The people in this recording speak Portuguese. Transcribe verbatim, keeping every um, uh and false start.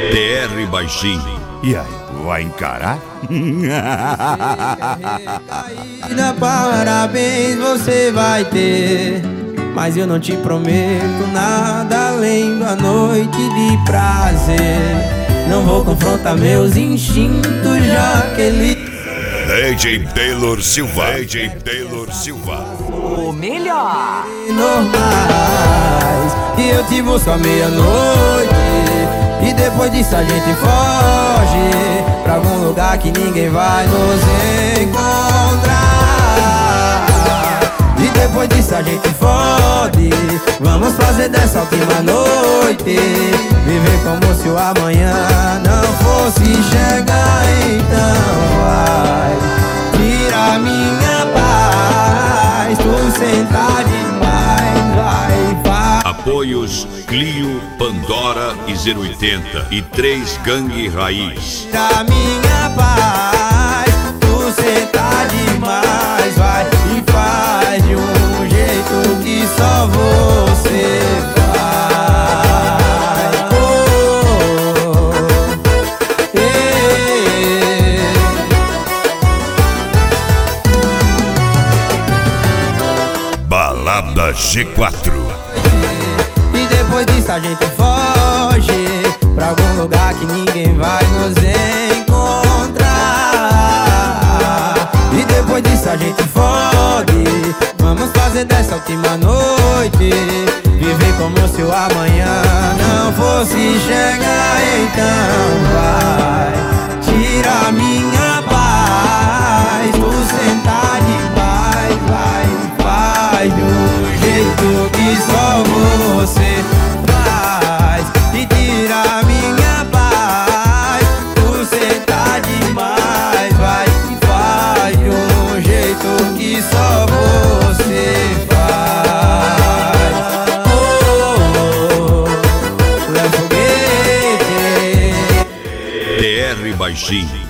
T R Baixinho. E aí, vai encarar? Parabéns você vai ter, mas eu não te prometo nada além da noite de prazer. Não vou confrontar meus instintos, já que ele... D J Taylor Silva. D J Taylor Silva. O melhor. Normais, e eu te busco à meia-noite, e depois disso a gente foge pra algum lugar que ninguém vai nos encontrar. E depois disso a gente fode, vamos fazer dessa última noite viver como se o amanhã não fosse chegar. Então vai, tira minha paz, tu sentar demais, vai, vai. Apoios Clio, Pandora e zero oitenta e três Gangue Raiz. Tira minha paz, tu sentar demais, vai e faz de um jeito que só você faz. Oh, eh. Balada G quatro. E depois disso a gente foge pra algum lugar que ninguém vai nos encontrar. E depois disso a gente fode, vamos fazer dessa última noite viver como se o amanhã não fosse chegar. Então vai, tira minha paz, tu sentar demais, vai, faz de um jeito que só você faz. E tira minha paz, tu sentar demais, vai, faz de um jeito que só você faz. Oh, Léo Foguete. T R Baixinho.